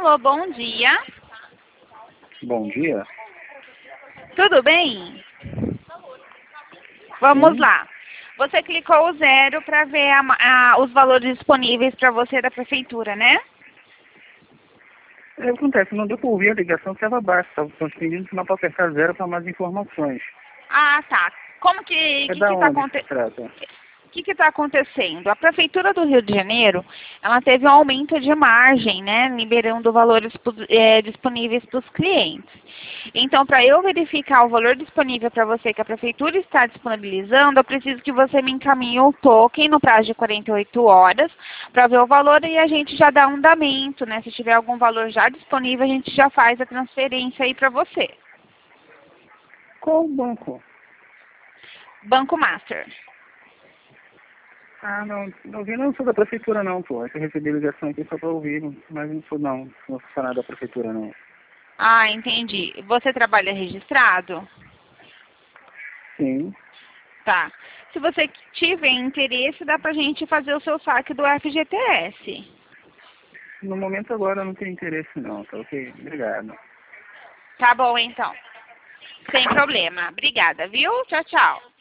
Alô, bom dia. Bom dia. Tudo bem? Vamos Sim. lá. Você clicou o 0 para ver os valores disponíveis para você da prefeitura, né? Acontece, não deu para ouvir a ligação, estava baixa. Estão te pedindo sinal para apertar 0 para mais informações. Ah, tá. Como que É que da que tá onde se trata? O que está acontecendo? A Prefeitura do Rio de Janeiro, ela teve um aumento de margem, né, liberando valores disponíveis para os clientes. Então, para eu verificar o valor disponível para você que a Prefeitura está disponibilizando, eu preciso que você me encaminhe o token no prazo de 48 horas para ver o valor e a gente já dá um andamento, né? Se tiver algum valor já disponível, a gente já faz a transferência aí para você. Qual banco? Banco Master. Ah, não sou da prefeitura não, pô. Eu recebi ligação aqui só para ouvir, mas não sou funcionário da prefeitura não. Ah, entendi. Você trabalha registrado? Sim. Tá. Se você tiver interesse, dá pra gente fazer o seu saque do FGTS. No momento agora eu não tenho interesse não, tá ok? Obrigado. Tá bom, então. Sem problema. Obrigada, viu? Tchau, tchau.